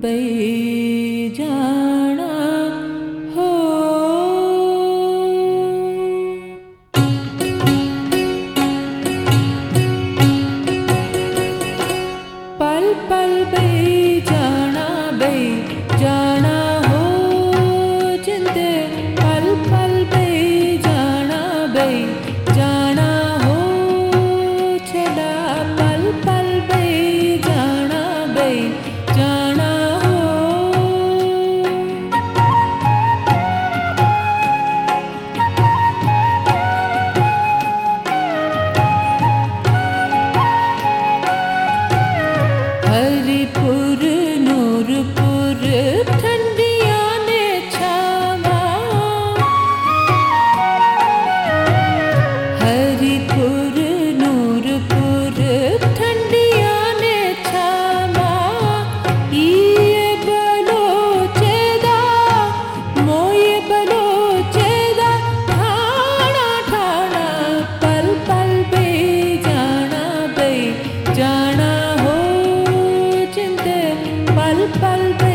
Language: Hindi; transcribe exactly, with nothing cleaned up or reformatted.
बई जाना हो। पल पल बई जाना बई जाना हो जिंदे पल पल बई जाना बई जाना हो चला पल पल बई जाना बई जाना हो। हरिपुर नूरपुर ठंडिया ने छावा, हरिपुर नूरपुर ठंडिया ने छावा। ये बलोचेदा मोये बलोचेदा ठाणा ठाणा पल पल बई जाना बई जाना हो जिंदे पल पल